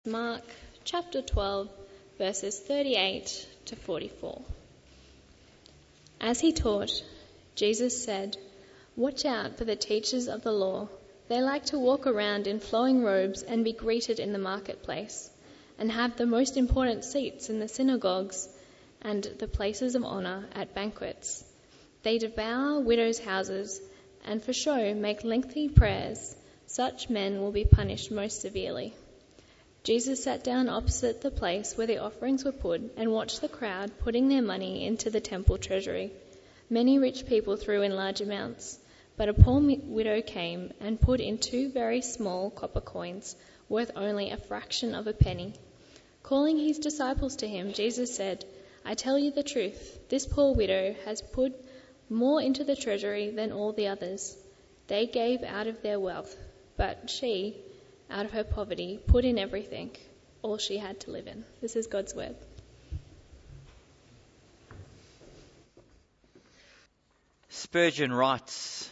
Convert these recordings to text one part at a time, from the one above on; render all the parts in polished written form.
Mark chapter 12, verses 38 to 44. As he taught, Jesus said, "Watch out for the teachers of the law. They like to walk around in flowing robes and be greeted in the marketplace, and have the most important seats in the synagogues and the places of honor at banquets. They devour widows' houses and for show make lengthy prayers. Such men will be punished most severely." Jesus sat down opposite the place where the offerings were put and watched the crowd putting their money into the temple treasury. Many rich people threw in large amounts, but a poor widow came and put in 2 very small copper coins, worth only a fraction of a penny. Calling his disciples to him, Jesus said, "I tell you the truth, this poor widow has put more into the treasury than all the others. They gave out of their wealth, but she, out of her poverty, put in everything, all she had to live in." This is God's word. Spurgeon writes,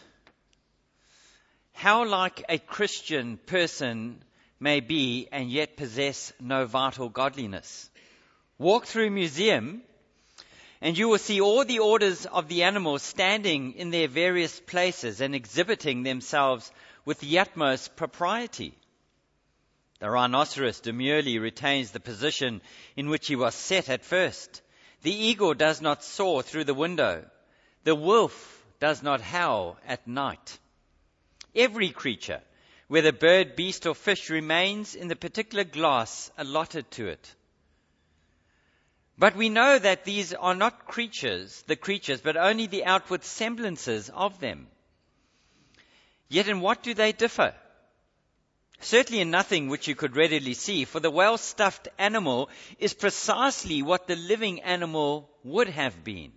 "How like a Christian person may be and yet possess no vital godliness. Walk through a museum and you will see all the orders of the animals standing in their various places and exhibiting themselves with the utmost propriety. The rhinoceros demurely retains the position in which he was set at first. The eagle does not soar through the window. The wolf does not howl at night. Every creature, whether bird, beast, or fish, remains in the particular glass allotted to it. But we know that these are not the creatures, but only the outward semblances of them. Yet in what do they differ? Certainly in nothing which you could readily see, for the well-stuffed animal is precisely what the living animal would have been.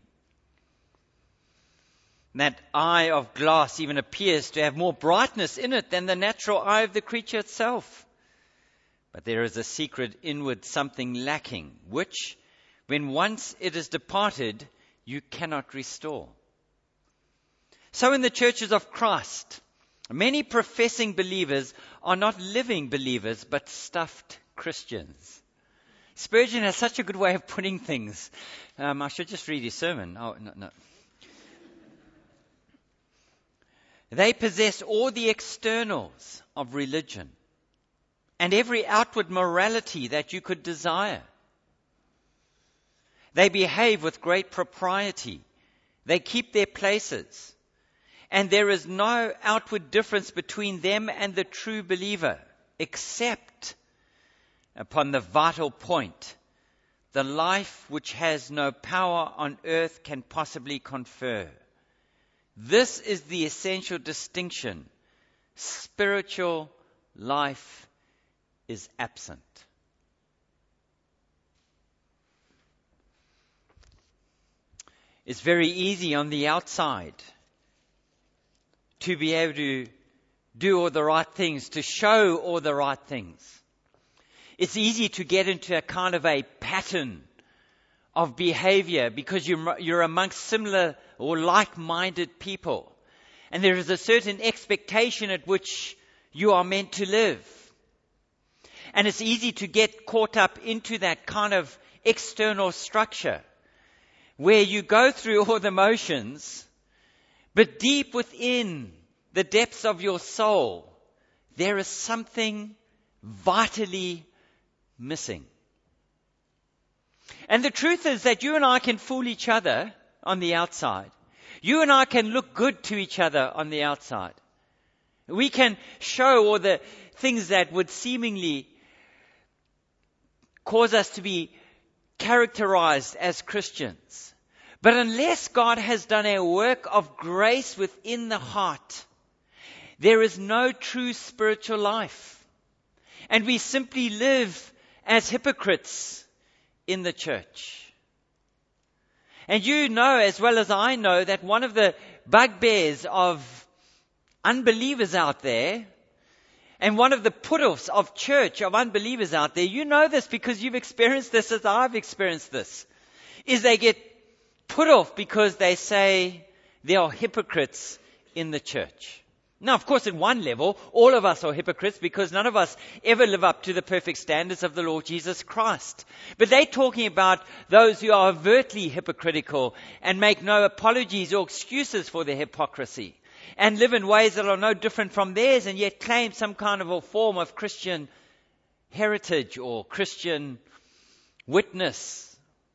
That eye of glass even appears to have more brightness in it than the natural eye of the creature itself. But there is a secret inward something lacking, which, when once it is departed, you cannot restore. So in the churches of Christ, many professing believers are not living believers, but stuffed Christians. Spurgeon has such a good way of putting things. I should just read his sermon. Oh, no. They possess all the externals of religion and every outward morality that you could desire. They behave with great propriety. They keep their places. And there is no outward difference between them and the true believer, except upon the vital point, the life which has no power on earth can possibly confer. This is the essential distinction. Spiritual life is absent. It's very easy on the outside to be able to do all the right things, to show all the right things. It's easy to get into a kind of a pattern of behavior because you're amongst similar or like-minded people. And there is a certain expectation at which you are meant to live. And it's easy to get caught up into that kind of external structure where you go through all the motions, but deep within the depths of your soul, there is something vitally missing. And the truth is that you and I can fool each other on the outside. You and I can look good to each other on the outside. We can show all the things that would seemingly cause us to be characterized as Christians. But unless God has done a work of grace within the heart, there is no true spiritual life. And we simply live as hypocrites in the church. And you know as well as I know that one of the bugbears of unbelievers out there, and one of the put-offs of church of unbelievers out there, you know this because you've experienced this as I've experienced this, is they get put off because they say there are hypocrites in the church. Now, of course, at one level, all of us are hypocrites because none of us ever live up to the perfect standards of the Lord Jesus Christ. But they're talking about those who are overtly hypocritical and make no apologies or excuses for their hypocrisy and live in ways that are no different from theirs and yet claim some kind of a form of Christian heritage or Christian witness.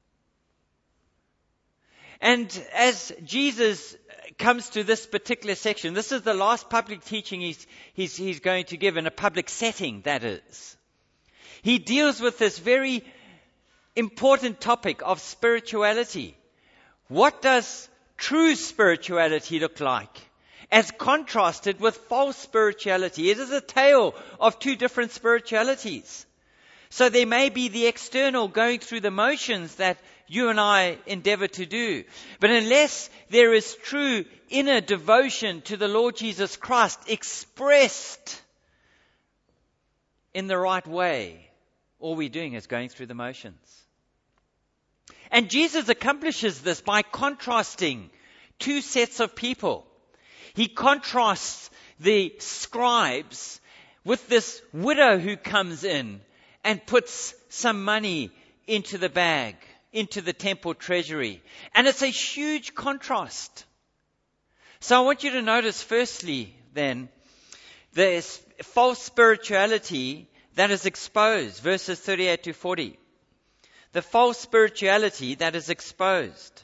And as Jesus comes to this particular section, this is the last public teaching he's going to give in a public setting, that is. He deals with this very important topic of spirituality. What does true spirituality look like as contrasted with false spirituality? It is a tale of two different spiritualities. So there may be the external going through the motions that you and I endeavor to do. But unless there is true inner devotion to the Lord Jesus Christ expressed in the right way, all we're doing is going through the motions. And Jesus accomplishes this by contrasting two sets of people. He contrasts the scribes with this widow who comes in and puts some money into the bag, into the temple treasury. And it's a huge contrast. So I want you to notice firstly then, there's false spirituality that is exposed, verses 38 to 40. The false spirituality that is exposed.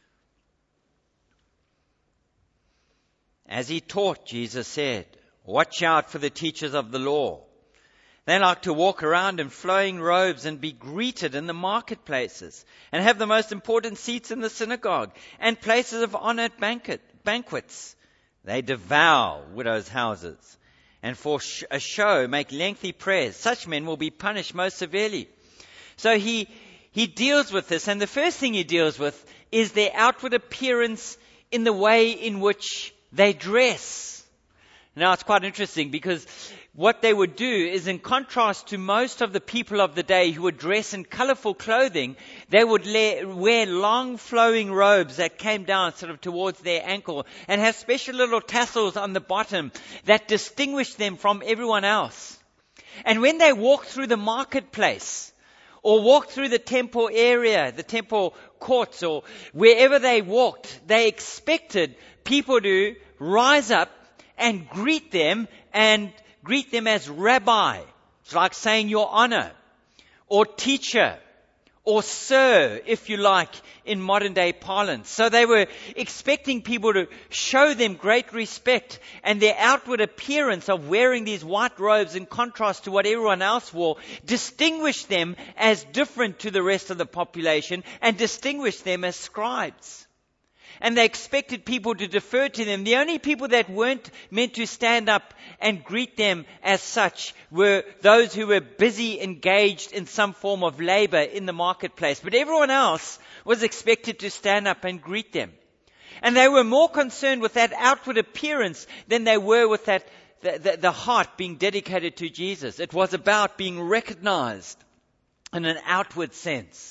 As he taught, Jesus said, "Watch out for the teachers of the law. They like to walk around in flowing robes and be greeted in the marketplaces and have the most important seats in the synagogue and places of honor at banquets. They devour widows' houses and for a show make lengthy prayers. Such men will be punished most severely." So he deals with this, and the first thing he deals with is their outward appearance in the way in which they dress. Now, it's quite interesting because what they would do is, in contrast to most of the people of the day who would dress in colorful clothing, they would wear long flowing robes that came down sort of towards their ankle and have special little tassels on the bottom that distinguished them from everyone else. And when they walked through the marketplace or walked through the temple area, the temple courts, or wherever they walked, they expected people to rise up and greet them as rabbi. It's like saying your honor, or teacher, or sir, if you like, in modern day parlance. So they were expecting people to show them great respect, and their outward appearance of wearing these white robes in contrast to what everyone else wore distinguished them as different to the rest of the population and distinguished them as scribes. And they expected people to defer to them. The only people that weren't meant to stand up and greet them as such were those who were busy engaged in some form of labor in the marketplace. But everyone else was expected to stand up and greet them. And they were more concerned with that outward appearance than they were with that the heart being dedicated to Jesus. It was about being recognized in an outward sense.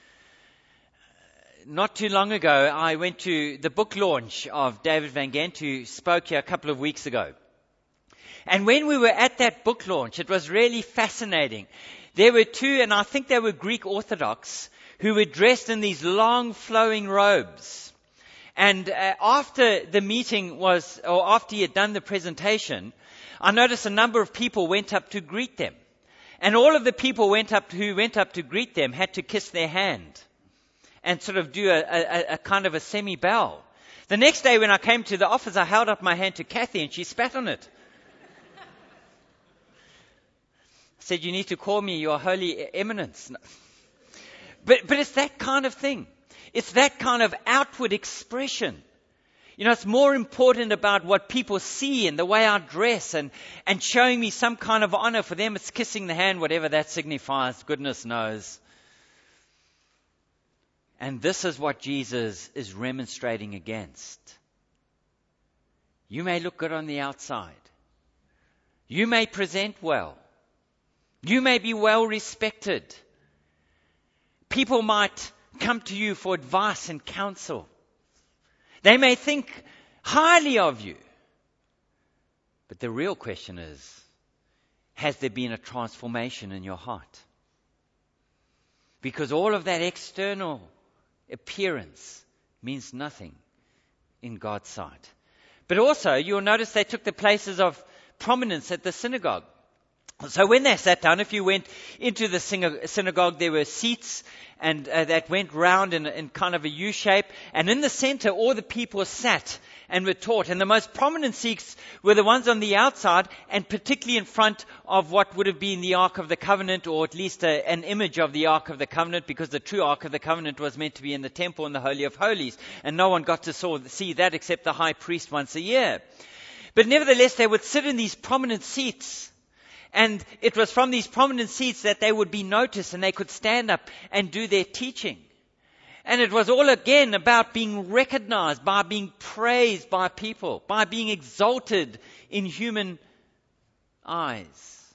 Not too long ago, I went to the book launch of David Van Gent, who spoke here a couple of weeks ago. And when we were at that book launch, it was really fascinating. There were two, and I think they were Greek Orthodox, who were dressed in these long flowing robes. And after the meeting after he had done the presentation, I noticed a number of people went up to greet them. And all of the people who went up to greet them had to kiss their hand and sort of do a kind of a semi-bow. The next day when I came to the office, I held up my hand to Kathy and she spat on it. I said, "You need to call me your holy eminence." No. But it's that kind of thing. It's that kind of outward expression. You know, it's more important about what people see and the way I dress and showing me some kind of honor. For them, it's kissing the hand, whatever that signifies, goodness knows. And this is what Jesus is remonstrating against. You may look good on the outside. You may present well. You may be well respected. People might come to you for advice and counsel. They may think highly of you. But the real question is, has there been a transformation in your heart? Because all of that external appearance means nothing in God's sight. But also, you'll notice they took the places of prominence at the synagogue. So when they sat down, if you went into the synagogue, there were seats and that went round in kind of a U shape. And in the center, all the people sat and were taught. And the most prominent seats were the ones on the outside, and particularly in front of what would have been the Ark of the Covenant, or at least an image of the Ark of the Covenant, because the true Ark of the Covenant was meant to be in the temple in the Holy of Holies. And no one got to see that except the high priest once a year. But nevertheless, they would sit in these prominent seats. And it was from these prominent seats that they would be noticed, and they could stand up and do their teaching. And it was all again about being recognized, by being praised by people, by being exalted in human eyes.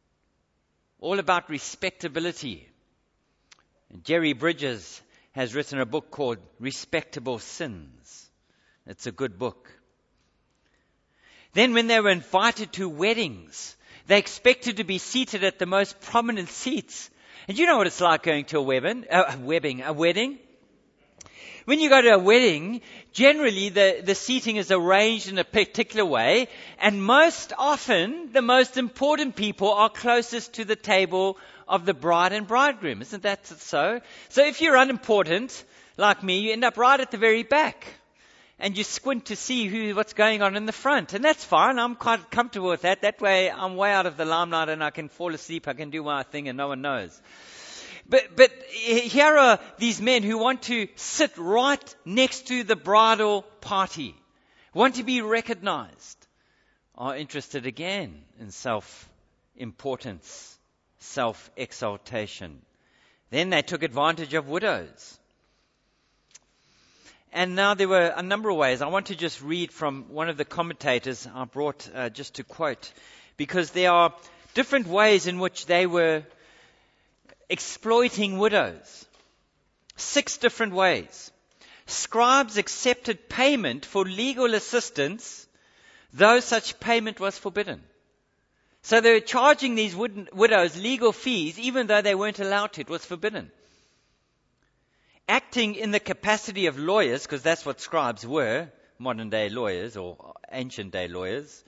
All about respectability. And Jerry Bridges has written a book called Respectable Sins. It's a good book. Then when they were invited to weddings, they expected to be seated at the most prominent seats. And you know what it's like going to a wedding? When you go to a wedding, generally the seating is arranged in a particular way, and most often the most important people are closest to the table of the bride and bridegroom. Isn't that so? So if you're unimportant, like me, you end up right at the very back. And you squint to see what's going on in the front. And that's fine. I'm quite comfortable with that. That way I'm way out of the limelight and I can fall asleep. I can do my thing and no one knows. But here are these men who want to sit right next to the bridal party, want to be recognized, are interested again in self-importance, self-exaltation. Then they took advantage of widows. And now there were a number of ways. I want to just read from one of the commentators I brought just to quote, because there are different ways in which they were exploiting widows. 6 different ways. Scribes accepted payment for legal assistance, though such payment was forbidden. So they were charging these widows legal fees, even though they weren't allowed to. It was forbidden. Acting in the capacity of lawyers, because that's what scribes were, modern day lawyers or ancient day lawyers,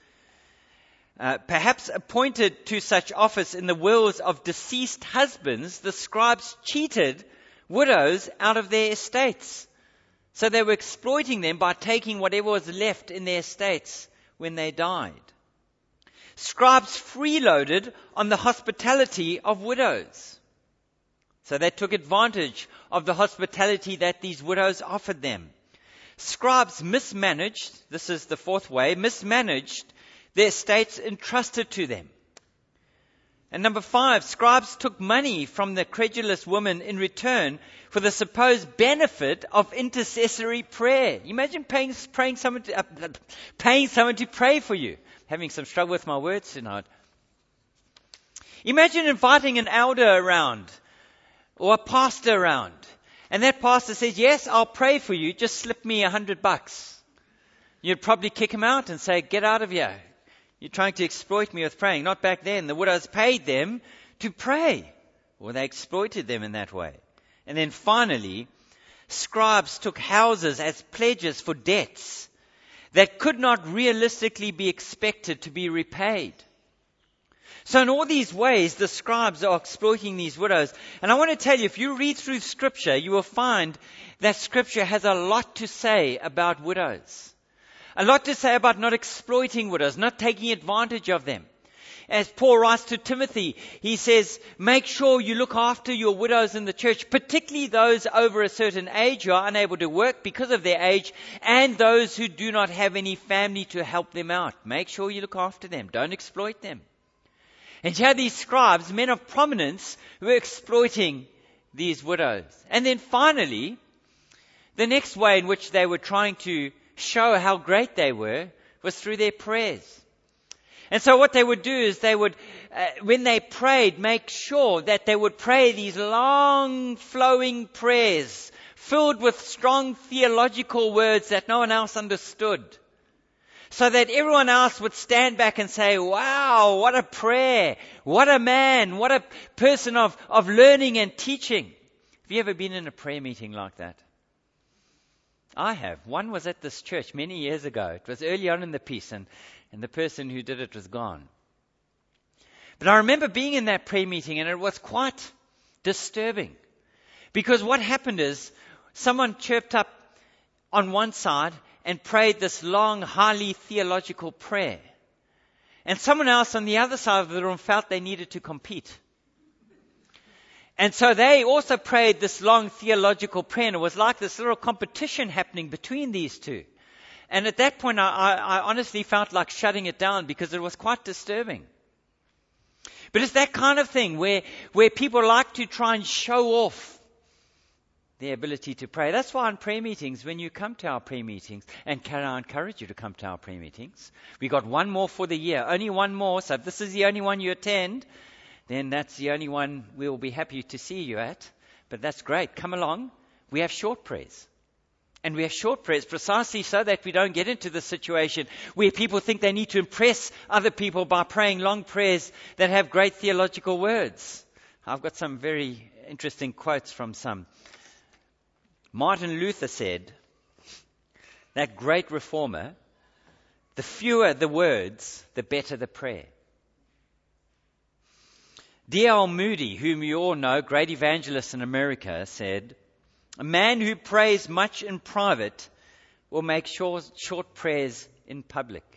perhaps appointed to such office in the wills of deceased husbands, the scribes cheated widows out of their estates. So they were exploiting them by taking whatever was left in their estates when they died. Scribes freeloaded on the hospitality of widows. So they took advantage of the hospitality that these widows offered them. Scribes mismanaged, this is the 4th way, mismanaged the estates entrusted to them. And number 5, scribes took money from the credulous woman in return for the supposed benefit of intercessory prayer. Imagine paying someone to pray for you. Having some struggle with my words tonight. Imagine inviting an elder around, or a pastor around, and that pastor says, yes, I'll pray for you, just slip me $100. You'd probably kick him out and say, get out of here. You're trying to exploit me with praying. Not back then. The widows paid them to pray, or they exploited them in that way. And then finally, scribes took houses as pledges for debts that could not realistically be expected to be repaid. So in all these ways, the scribes are exploiting these widows. And I want to tell you, if you read through Scripture, you will find that Scripture has a lot to say about widows. A lot to say about not exploiting widows, not taking advantage of them. As Paul writes to Timothy, he says, make sure you look after your widows in the church, particularly those over a certain age who are unable to work because of their age, and those who do not have any family to help them out. Make sure you look after them. Don't exploit them. And you had these scribes, men of prominence, who were exploiting these widows. And then finally, the next way in which they were trying to show how great they were was through their prayers. And so what they would do is they would, when they prayed, make sure that they would pray these long flowing prayers filled with strong theological words that no one else understood. so that everyone else would stand back and say, wow, what a prayer, what a man, what a person of learning and teaching. Have you ever been in a prayer meeting like that? I have. One was at this church many years ago. It was early on in the piece, and the person who did it was gone. But I remember being in that prayer meeting, and it was quite disturbing. Because what happened is, someone chirped up on one side and prayed this long, highly theological prayer. And someone else on the other side of the room felt they needed to compete. And so they also prayed this long theological prayer, and it was like this little competition happening between these two. And at that point, I honestly felt like shutting it down because it was quite disturbing. But it's that kind of thing where people like to try and show off their ability to pray. That's why in prayer meetings, when you come to our prayer meetings, and I encourage you to come to our prayer meetings, we got one more for the year, only one more. So if this is the only one you attend, then that's the only one we'll be happy to see you at. But that's great. Come along. We have short prayers. And we have short prayers precisely so that we don't get into the situation where people think they need to impress other people by praying long prayers that have great theological words. I've got some very interesting quotes from some. Martin Luther said, that great reformer, the fewer the words, the better the prayer. D.L. Moody, whom you all know, great evangelist in America, said, a man who prays much in private will make short prayers in public.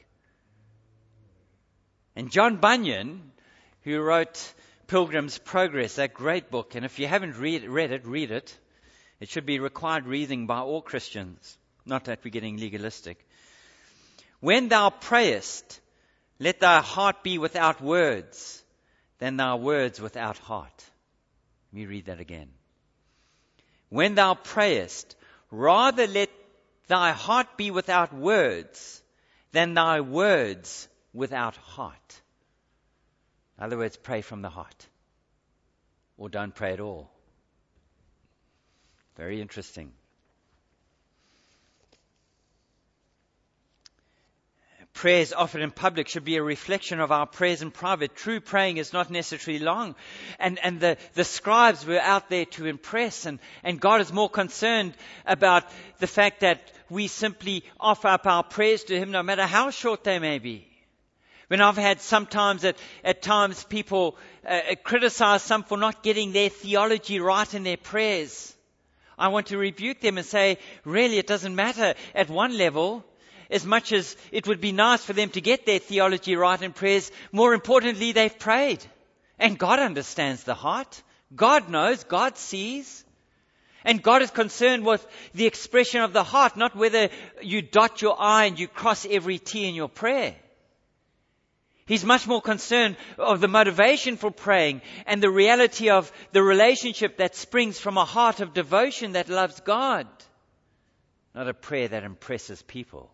And John Bunyan, who wrote Pilgrim's Progress, that great book, and if you haven't read it, read it. It should be required reading by all Christians, not that we're getting legalistic. When thou prayest, let thy heart be without words, than thy words without heart. Let me read that again. When thou prayest, rather let thy heart be without words, than thy words without heart. In other words, pray from the heart. Or don't pray at all. Very interesting. Prayers offered in public should be a reflection of our prayers in private. True praying is not necessarily long. And the scribes were out there to impress. And God is more concerned about the fact that we simply offer up our prayers to Him, no matter how short they may be. When I've had sometimes at times people criticize some for not getting their theology right in their prayers, I want to rebuke them and say, really, it doesn't matter at one level. As much as it would be nice for them to get their theology right in prayers, more importantly, they've prayed. And God understands the heart. God knows, God sees. And God is concerned with the expression of the heart, not whether you dot your I and you cross every T in your prayer. He's much more concerned of the motivation for praying and the reality of the relationship that springs from a heart of devotion that loves God, not a prayer that impresses people.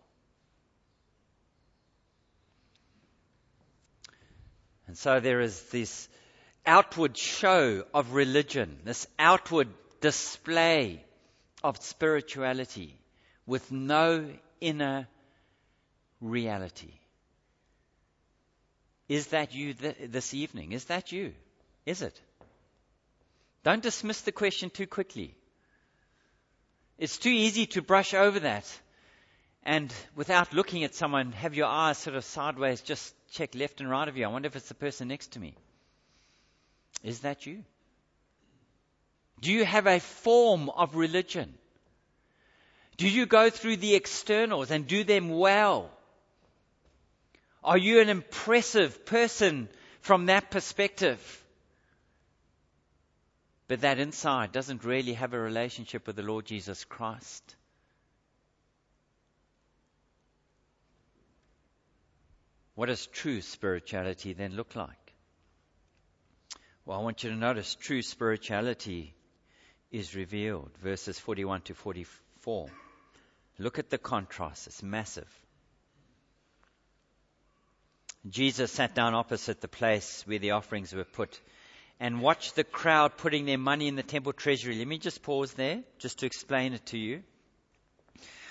And so there is this outward show of religion, this outward display of spirituality with no inner reality. Is that you this evening? Is that you? Is it? Don't dismiss the question too quickly. It's too easy to brush over that and without looking at someone, have your eyes sort of sideways, just check left and right of you. I wonder if it's the person next to me. Is that you? Do you have a form of religion? Do you go through the externals and do them well? Are you an impressive person from that perspective? But that inside doesn't really have a relationship with the Lord Jesus Christ. What does true spirituality then look like? Well, I want you to notice true spirituality is revealed. Verses 41 to 44. Look at the contrast. It's massive. Jesus sat down opposite the place where the offerings were put and watched the crowd putting their money in the temple treasury. Let me just pause there just to explain it to you.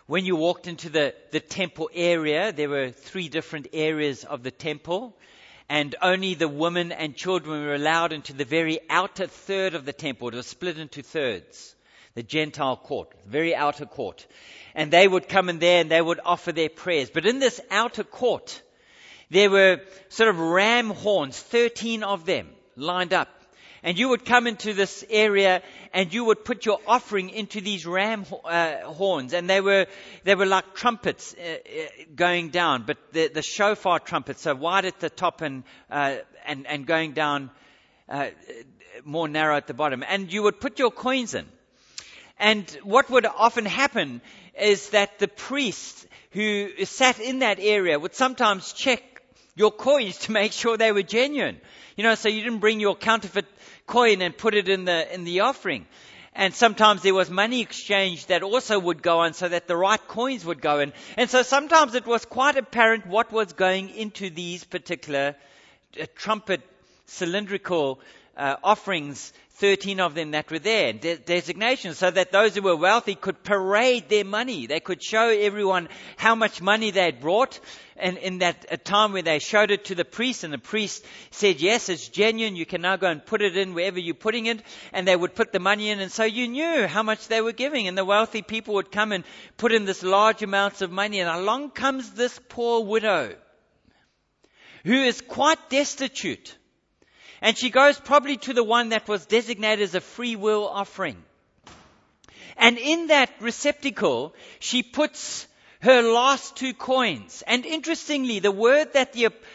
when you walked into the temple area, there were 3 different areas of the temple, and only the women and children were allowed into the very outer third of the temple. It was split into thirds. The Gentile court, the very outer court. And they would come in there and they would offer their prayers. But in this outer court, there were sort of ram horns, 13 of them lined up. And you would come into this area and you would put your offering into these ram horns. And they were like trumpets going down, but the shofar trumpets, so wide at the top and going down more narrow at the bottom. And you would put your coins in. And what would often happen is that the priest who sat in that area would sometimes check your coins to make sure they were genuine. So you didn't bring your counterfeit coin and put it in the offering. And sometimes there was money exchange that also would go on so that the right coins would go in. And so sometimes it was quite apparent what was going into these particular trumpet cylindrical offerings, 13 of them that were there, designations, so that those who were wealthy could parade their money. They could show everyone how much money they had brought. And in that time where they showed it to the priest, and the priest said, yes, it's genuine, you can now go and put it in wherever you're putting it. And they would put the money in, and so you knew how much they were giving. And the wealthy people would come and put in this large amounts of money. And along comes this poor widow, who is quite destitute. And she goes probably to the one that was designated as a free will offering. And in that receptacle, she puts her last 2 coins. And interestingly, the word that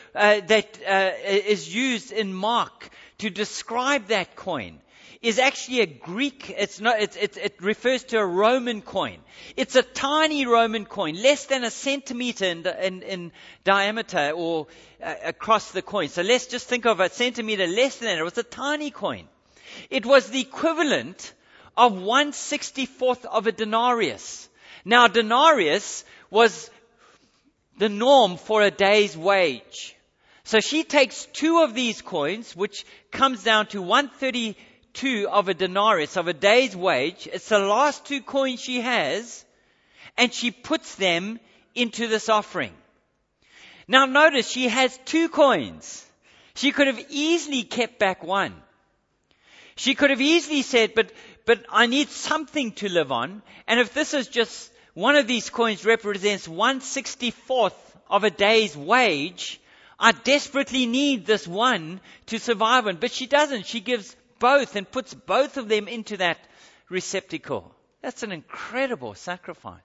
is used in Mark to describe that coin is actually a Greek. It refers to a Roman coin. It's a tiny Roman coin, less than a centimeter in diameter or across the coin. So let's just think of a centimeter less than that. It was a tiny coin. It was the equivalent of 1/64th of a denarius. Now, denarius was the norm for a day's wage. So she takes 2 of these coins, which comes down to 1/32 of a denarius, of a day's wage. It's the last 2 coins she has, and she puts them into this offering. Now notice, she has 2 coins. She could have easily kept back 1. She could have easily said, but I need something to live on. And if this is just one of these coins represents 1/64th of a day's wage, I desperately need this one to survive on. But she doesn't. She gives both and puts both of them into that receptacle. That's an incredible sacrifice.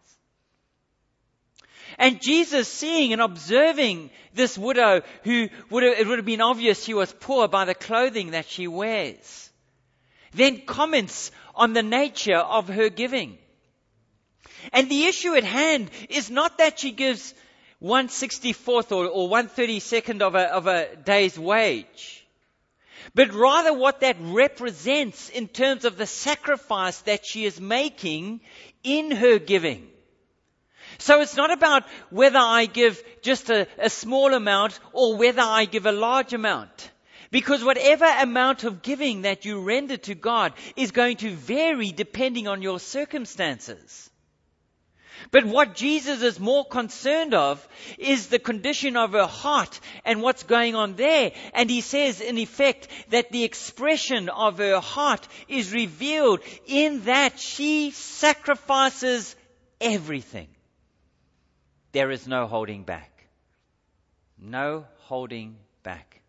And Jesus, seeing and observing this widow, it would have been obvious she was poor by the clothing that she wears, then comments on the nature of her giving. And the issue at hand is not that she gives 1/64th or 1/32nd of a day's wage, but rather what that represents in terms of the sacrifice that she is making in her giving. So it's not about whether I give just a small amount or whether I give a large amount. Because whatever amount of giving that you render to God is going to vary depending on your circumstances. But what Jesus is more concerned of is the condition of her heart and what's going on there. And he says, in effect, that the expression of her heart is revealed in that she sacrifices everything. There is no holding back. No holding back.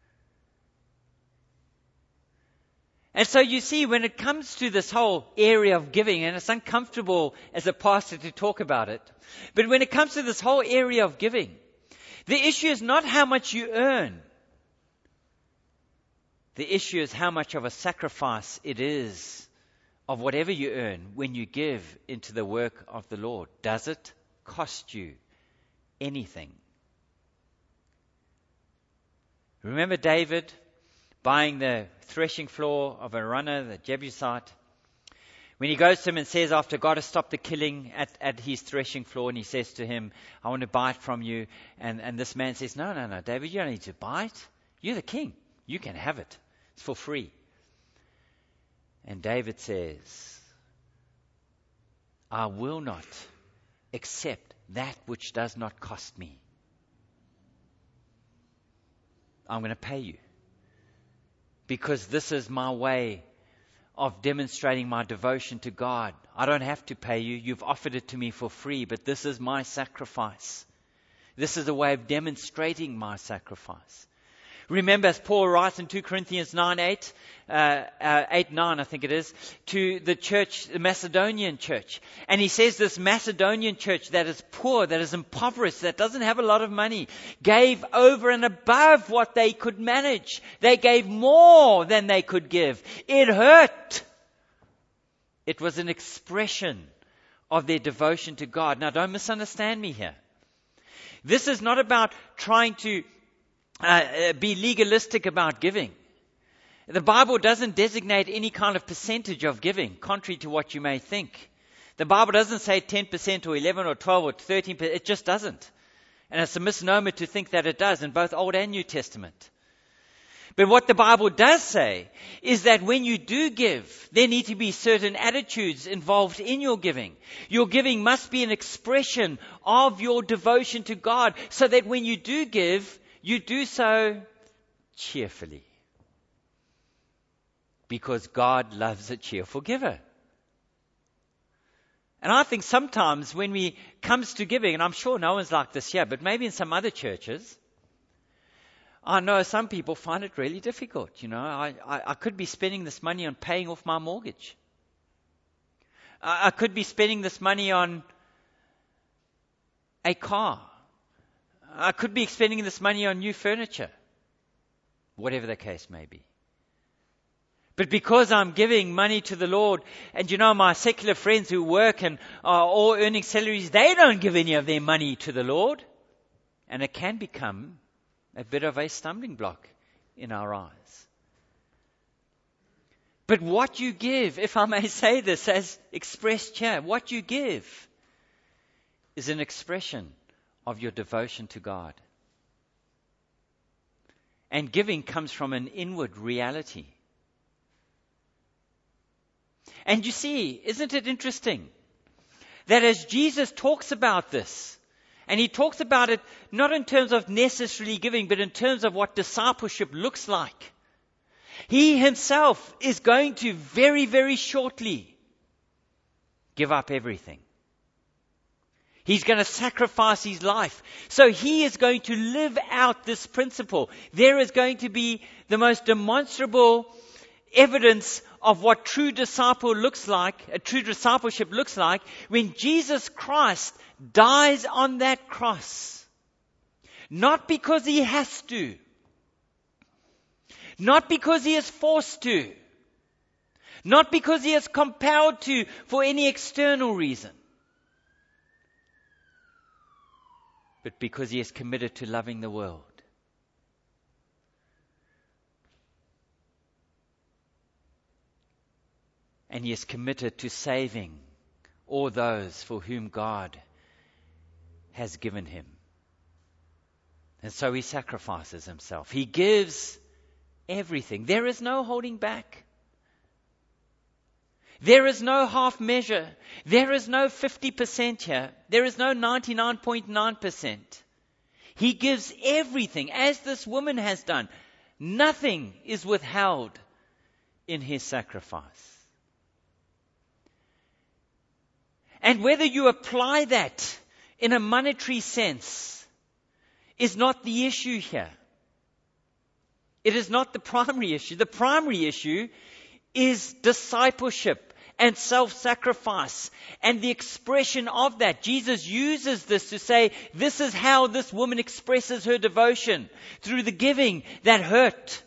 And so you see, when it comes to this whole area of giving, and it's uncomfortable as a pastor to talk about it, but when it comes to this whole area of giving, the issue is not how much you earn. The issue is how much of a sacrifice it is of whatever you earn when you give into the work of the Lord. Does it cost you anything? Remember David buying the threshing floor of Araunah, the Jebusite, when he goes to him and says, after God has stopped the killing at his threshing floor, and he says to him, I want to buy it from you. And this man says, no, David, you don't need to buy it. You're the king. You can have it. It's for free. And David says, I will not accept that which does not cost me. I'm going to pay you. Because this is my way of demonstrating my devotion to God. I don't have to pay you. You've offered it to me for free, but this is my sacrifice. This is a way of demonstrating my sacrifice. Remember, as Paul writes in 2 Corinthians 8:9, I think it is, to the church, the Macedonian church. And he says this Macedonian church that is poor, that is impoverished, that doesn't have a lot of money, gave over and above what they could manage. They gave more than they could give. It hurt. It was an expression of their devotion to God. Now, don't misunderstand me here. This is not about trying to be legalistic about giving. The Bible doesn't designate any kind of percentage of giving, contrary to what you may think. The Bible doesn't say 10% or 11 or 12 or 13%. It just doesn't. And it's a misnomer to think that it does in both Old and New Testament. But what the Bible does say is that when you do give, there need to be certain attitudes involved in your giving. Your giving must be an expression of your devotion to God, so that when you do give, you do so cheerfully. Because God loves a cheerful giver. And I think sometimes when we comes to giving, and I'm sure no one's like this here, but maybe in some other churches, I know some people find it really difficult. You know, I could be spending this money on paying off my mortgage. I could be spending this money on a car. I could be spending this money on new furniture. Whatever the case may be. But because I'm giving money to the Lord, and you know, my secular friends who work and are all earning salaries, they don't give any of their money to the Lord. And it can become a bit of a stumbling block in our eyes. But what you give, if I may say this as expressed here, what you give is an expression of your devotion to God. And giving comes from an inward reality. And you see, isn't it interesting that as Jesus talks about this, and he talks about it not in terms of necessarily giving, but in terms of what discipleship looks like. He himself is going to very, very shortly give up everything. He's going to sacrifice his life. So he is going to live out this principle. There is going to be the most demonstrable evidence of what true discipleship looks like when Jesus Christ dies on that cross. Not because he has to. Not because he is forced to. Not because he is compelled to for any external reason. But because he is committed to loving the world. And he is committed to saving all those for whom God has given him. And so he sacrifices himself. He gives everything. There is no holding back. There is no half measure. There is no 50% here. There is no 99.9%. He gives everything, as this woman has done. Nothing is withheld in his sacrifice. And whether you apply that in a monetary sense is not the issue here. It is not the primary issue. The primary issue is discipleship and self-sacrifice and the expression of that. Jesus uses this to say, this is how this woman expresses her devotion through the giving that hurt.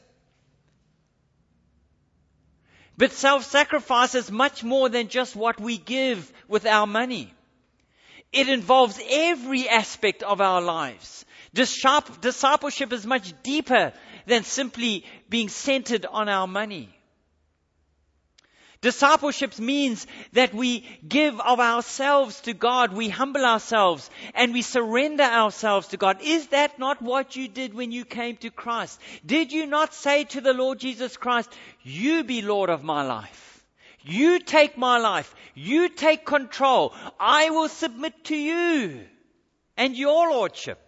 But self-sacrifice is much more than just what we give with our money. It involves every aspect of our lives. Discipleship is much deeper than simply being centered on our money. Discipleship means that we give of ourselves to God, we humble ourselves, and we surrender ourselves to God. Is that not what you did when you came to Christ? Did you not say to the Lord Jesus Christ, you be Lord of my life? You take my life. You take control. I will submit to you and your lordship.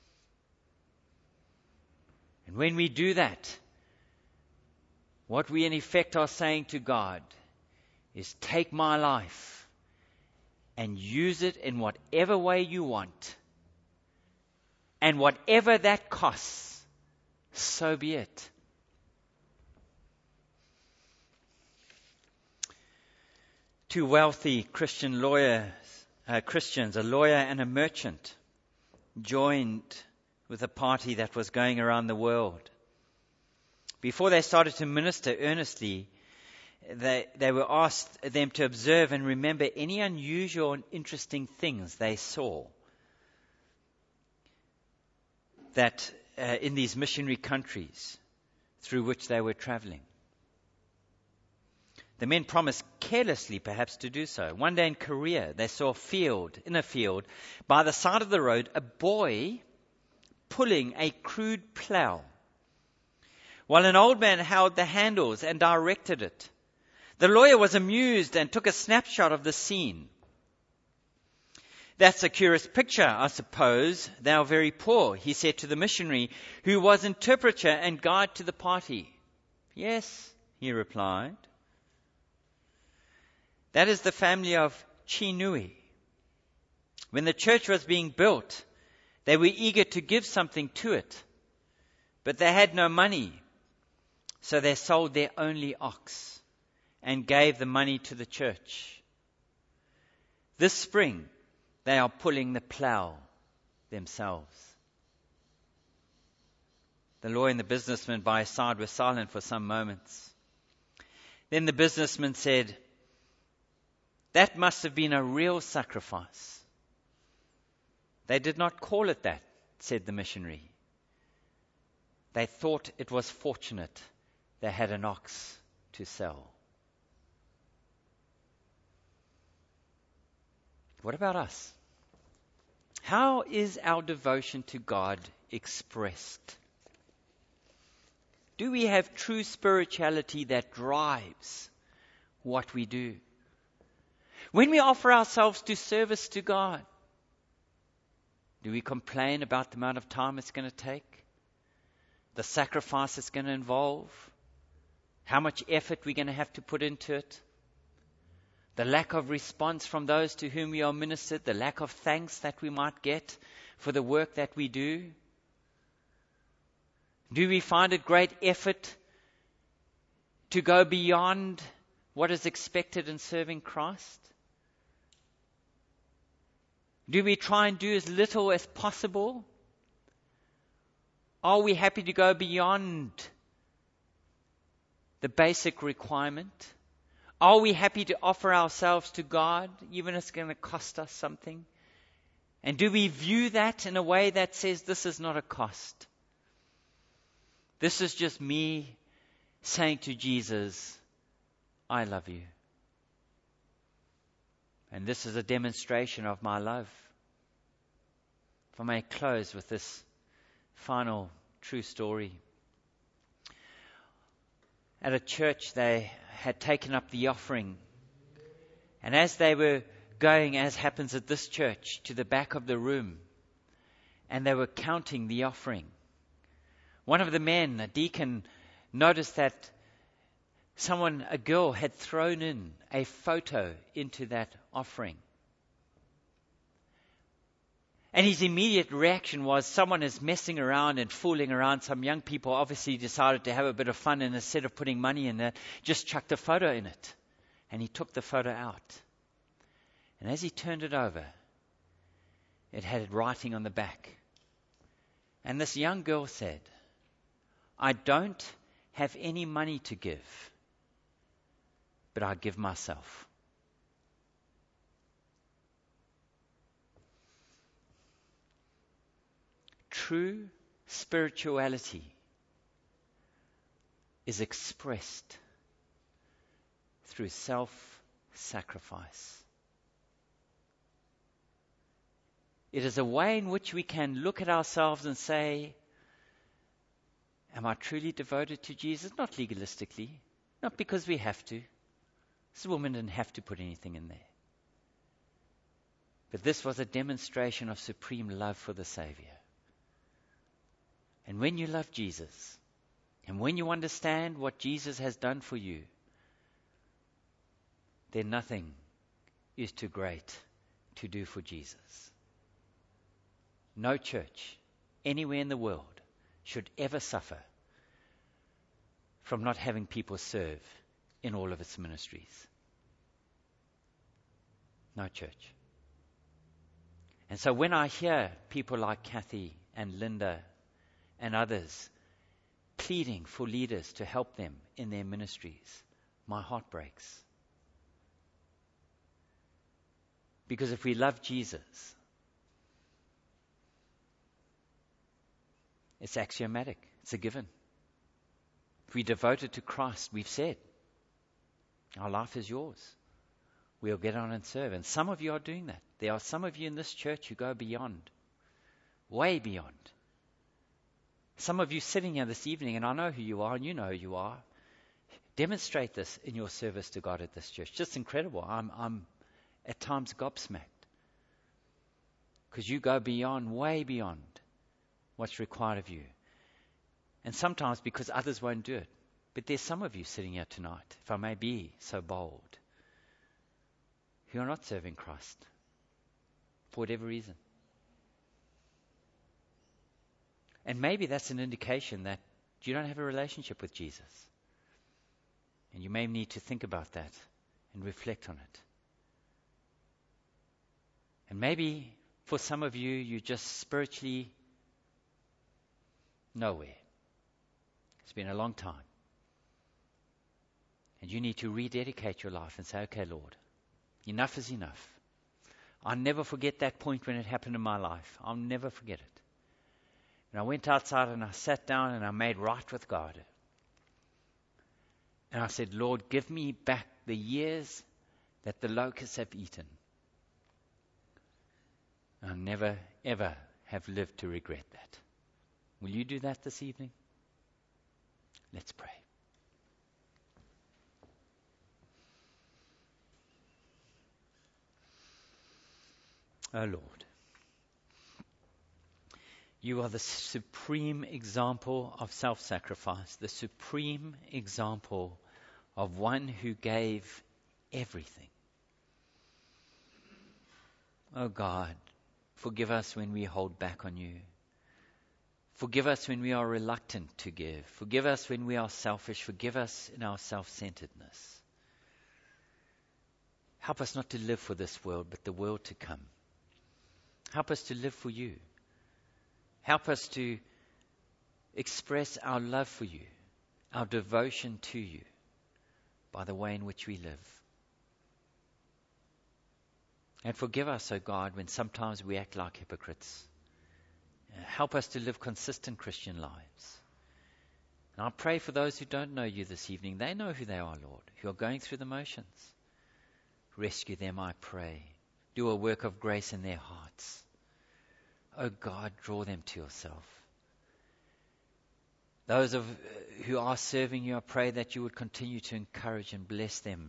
And when we do that, what we in effect are saying to God is, take my life and use it in whatever way you want. And whatever that costs, so be it. Two wealthy Christians, a lawyer and a merchant, joined with a party that was going around the world. Before they started to minister earnestly, they were asked them to observe and remember any unusual and interesting things they saw that in these missionary countries through which they were traveling. The men promised carelessly, perhaps, to do so. One day in Korea, they saw in a field, by the side of the road, a boy pulling a crude plow, while an old man held the handles and directed it. The lawyer was amused and took a snapshot of the scene. That's a curious picture, I suppose. They are very poor, he said to the missionary, who was interpreter and guide to the party. Yes, he replied. That is the family of Chinui. When the church was being built, they were eager to give something to it, but they had no money, so they sold their only ox and gave the money to the church. This spring, they are pulling the plow themselves. The lawyer and the businessman by his side were silent for some moments. Then the businessman said, "That must have been a real sacrifice." "They did not call it that," said the missionary. "They thought it was fortunate they had an ox to sell." What about us? How is our devotion to God expressed? Do we have true spirituality that drives what we do? When we offer ourselves to service to God, do we complain about the amount of time it's going to take? The sacrifice it's going to involve? How much effort we're going to have to put into it? The lack of response from those to whom we are ministered, the lack of thanks that we might get for the work that we do? Do we find it great effort to go beyond what is expected in serving Christ? Do we try and do as little as possible? Are we happy to go beyond the basic requirement? Are we happy to offer ourselves to God, even if it's going to cost us something? And do we view that in a way that says, this is not a cost? This is just me saying to Jesus, I love you. And this is a demonstration of my love. If I may close with this final true story. At a church, they had taken up the offering. And as they were going, as happens at this church, to the back of the room, and they were counting the offering, one of the men, a deacon, noticed that a girl had thrown in a photo into that offering. And his immediate reaction was, someone is messing around and fooling around. Some young people obviously decided to have a bit of fun, and instead of putting money in it, just chucked a photo in it. And he took the photo out. And as he turned it over, it had writing on the back. And this young girl said, I don't have any money to give, but I give myself. True spirituality is expressed through self-sacrifice. It is a way in which we can look at ourselves and say, am I truly devoted to Jesus? Not legalistically, not because we have to, This woman didn't have to put anything in there. But this was a demonstration of supreme love for the Savior. And when you love Jesus, and when you understand what Jesus has done for you, then nothing is too great to do for Jesus. No church anywhere in the world should ever suffer from not having people serve in all of its ministries. No church. And so when I hear people like Kathy and Linda and others pleading for leaders to help them in their ministries, my heart breaks. Because if we love Jesus, it's axiomatic. It's a given. If we devote it to Christ, we've said, our life is yours. We'll get on and serve. And some of you are doing that. There are some of you in this church who go beyond, way beyond. Some of you sitting here this evening, and I know who you are, and you know who you are. Demonstrate this in your service to God at this church. Just incredible. I'm at times gobsmacked. Because you go beyond, way beyond what's required of you. And sometimes because others won't do it. But there's some of you sitting here tonight, if I may be so bold, who are not serving Christ for whatever reason. And maybe that's an indication that you don't have a relationship with Jesus. And you may need to think about that and reflect on it. And maybe for some of you, you're just spiritually nowhere. It's been a long time. And you need to rededicate your life and say, okay, Lord, enough is enough. I'll never forget that point when it happened in my life. I'll never forget it. And I went outside and I sat down and I made right with God. And I said, Lord, give me back the years that the locusts have eaten. I'll never, ever have lived to regret that. Will you do that this evening? Let's pray. Oh Lord, you are the supreme example of self-sacrifice, the supreme example of one who gave everything. Oh God, forgive us when we hold back on you. Forgive us when we are reluctant to give. Forgive us when we are selfish. Forgive us in our self-centeredness. Help us not to live for this world, but the world to come. Help us to live for you. Help us to express our love for you, our devotion to you, by the way in which we live. And forgive us, O God, when sometimes we act like hypocrites. Help us to live consistent Christian lives. And I pray for those who don't know you this evening. They know who they are, Lord, who are going through the motions. Rescue them, I pray. Do a work of grace in their hearts. Oh God, draw them to yourself. Those who are serving you, I pray that you would continue to encourage and bless them.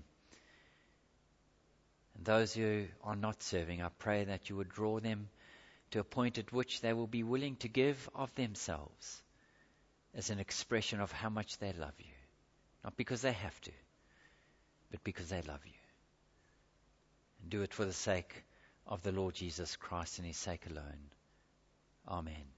And those who are not serving, I pray that you would draw them to a point at which they will be willing to give of themselves as an expression of how much they love you. Not because they have to, but because they love you. And do it for the sake of the Lord Jesus Christ and his sake alone. Amen.